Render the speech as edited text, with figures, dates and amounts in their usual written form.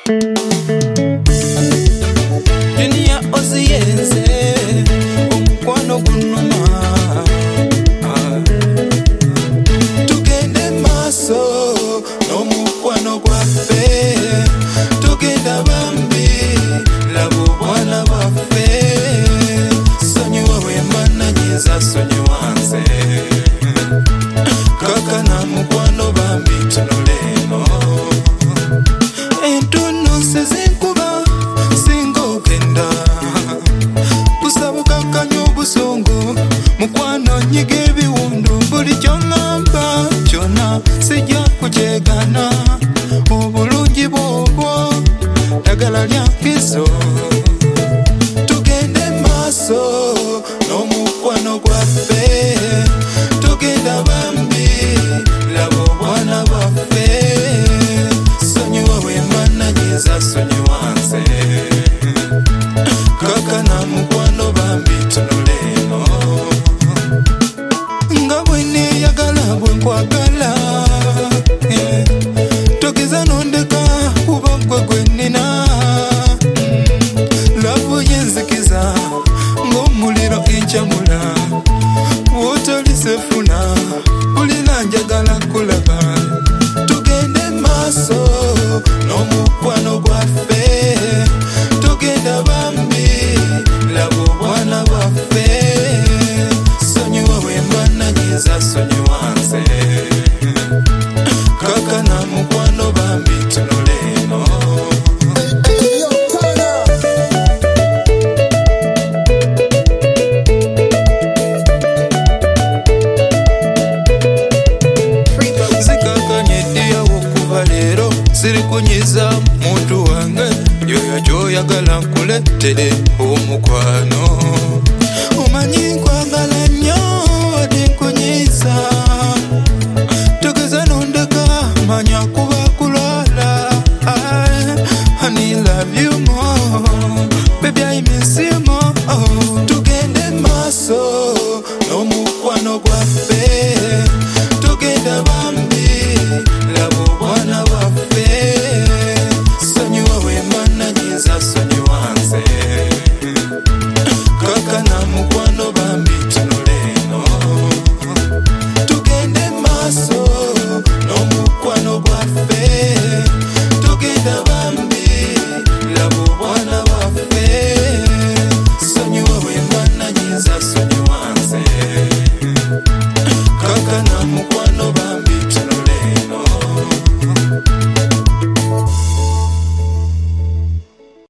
Dunia oziyenze omukwano gunuma tugende maaso n'omukwano gwaffe tugenda bambi laba obwana bwaffe sonyiwa bwembananyiza sonyiwa nze kakana mukwano bambi tunule eno entono sezinkuba singa ogenda busabukakanya obusungu mukwano nyiga ebiwundu buli kyoŋŋamba kyonna sijja kukyegana obulungi bwobwo ddagala lya nkizo tugende maaso n'omukwano gwaffe tugenda bambi laba obwana bwaffe sonyiwa bwembananyiza sonyiwa nze kakana mukwano bambi tunule eno nga bwe neeyagala bwe nkwagala togeza nondeka kuba gwe gwe nnina lavu yenzikiza ng'omuliro enkyamula bw'otolisefuna ulina njagala kulaba tugende maaso n'omukwano gwaffe tugenda bambi laba obwana bwaffe sonyiwa bwembananyiza sonyiwa nze kakana mukwano bambi tunule eno zikakanye ddiyawo okuva leero sirikunyiza muntu wange yoyo gyoyagala nkulettere omukwano omanyi nkwagala nnyo wadde nkunyiza